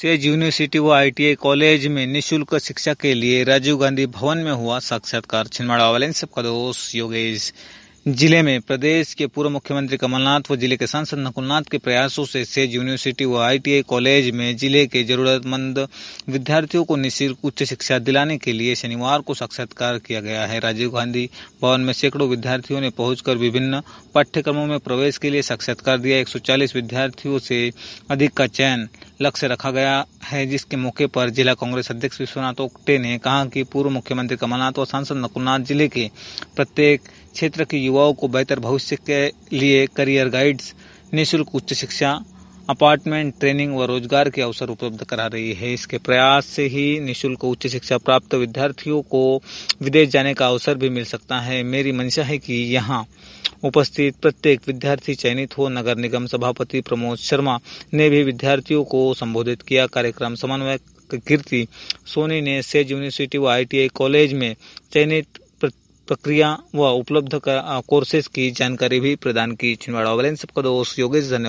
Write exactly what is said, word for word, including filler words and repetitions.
Says university व ITI college में निःशुल्क शिक्षा के लिए राजीव गांधी भवन में हुआ साक्षात्कार। छिंदवाड़ा वाले सबका दोस्त योगेश। जिले में प्रदेश के पूर्व मुख्यमंत्री कमलनाथ व जिले के सांसद नकुलनाथ के प्रयासों से सेज यूनिवर्सिटी व आईटीआई कॉलेज में जिले के जरूरतमंद विद्यार्थियों को निःशुल्क उच्च शिक्षा दिलाने के लिए शनिवार को साक्षात्कार किया गया है। राजीव गांधी भवन में सैकड़ों विद्यार्थियों ने पहुंचकर विभिन्न पाठ्यक्रमों में प्रवेश के लिए साक्षात्कार दिया। एक सौ चालीस विद्यार्थियों से अधिक का चयन लक्ष्य रखा गया है, जिसके मौके पर जिला कांग्रेस अध्यक्ष विश्वनाथ ओक्टे ने कहा कि पूर्व मुख्यमंत्री कमलनाथ व सांसद नकुलनाथ जिले के प्रत्येक क्षेत्र के युवाओं को बेहतर भविष्य के लिए करियर गाइड्स, निःशुल्क उच्च शिक्षा, अपार्टमेंट, ट्रेनिंग व रोजगार के अवसर उपलब्ध करा रही है। इसके प्रयास से ही निःशुल्क उच्च शिक्षा प्राप्त विद्यार्थियों को विदेश जाने का अवसर भी मिल सकता है। मेरी मंशा है कि यहाँ उपस्थित प्रत्येक विद्यार्थी चयनित हो। नगर निगम सभापति प्रमोद शर्मा ने भी विद्यार्थियों को संबोधित किया। कार्यक्रम समन्वयक कीर्ति सोनी ने सेज यूनिवर्सिटी व आईटीआई कॉलेज में चयनित प्रक्रिया व उपलब्ध कोर्सेज की जानकारी भी प्रदान की। छिंदवाड़ा वाले सबका दोस्त योगेश। धन्यवाद।